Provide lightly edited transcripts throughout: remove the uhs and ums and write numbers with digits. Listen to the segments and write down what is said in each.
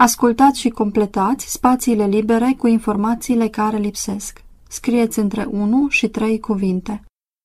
Ascultați și completați spațiile libere cu informațiile care lipsesc. Scrieți între 1 și 3 cuvinte.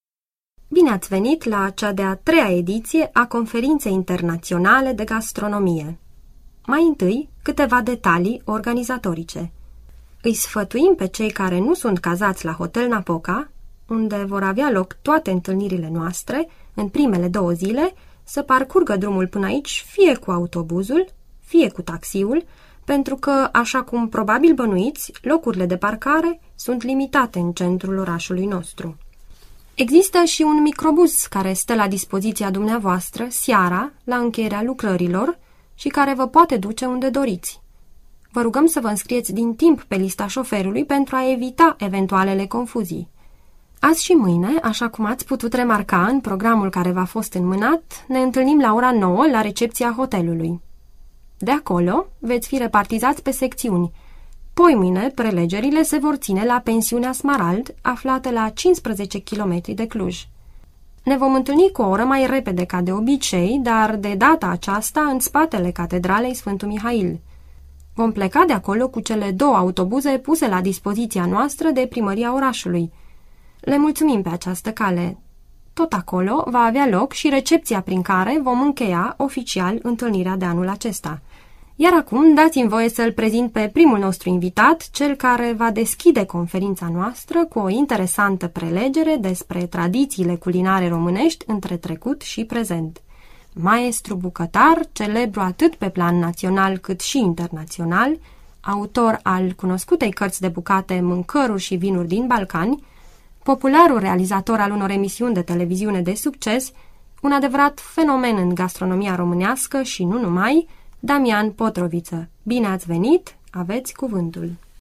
Bine ați venit la cea de-a 3-a ediție a Conferinței Internaționale de Gastronomie. Mai întâi, câteva detalii organizatorice. Îi sfătuim pe cei care nu sunt cazați la Hotel Napoca, unde vor avea loc toate întâlnirile noastre, în primele 2 zile, să parcurgă drumul până aici fie cu autobuzul, fie cu taxiul, pentru că, așa cum probabil bănuiți, locurile de parcare sunt limitate în centrul orașului nostru. Există și un microbuz care stă la dispoziția dumneavoastră seara, la încheierea lucrărilor, și care vă poate duce unde doriți. Vă rugăm să vă înscrieți din timp pe lista șoferului pentru a evita eventualele confuzii. Azi și mâine, așa cum ați putut remarca în programul care v-a fost înmânat, ne întâlnim la ora 9 la recepția hotelului. De acolo veți fi repartizați pe secțiuni. Poimâine, prelegerile se vor ține la pensiunea Smarald, aflată la 15 km de Cluj. Ne vom întâlni cu o oră mai repede ca de obicei, dar de data aceasta în spatele Catedralei Sfântul Mihail. Vom pleca de acolo cu cele 2 autobuze puse la dispoziția noastră de primăria orașului. Le mulțumim pe această cale. Tot acolo va avea loc și recepția prin care vom încheia oficial întâlnirea de anul acesta. Iar acum dați-mi voie să-l prezint pe primul nostru invitat, cel care va deschide conferința noastră cu o interesantă prelegere despre tradițiile culinare românești între trecut și prezent. Maestru bucătar, celebru atât pe plan național cât și internațional, autor al cunoscutei cărți de bucate Mâncăruri și vinuri din Balcani, popularul realizator al unor emisiuni de televiziune de succes, un adevărat fenomen în gastronomia românească și nu numai, Damian Potroviță. Bine ați venit, aveți cuvântul!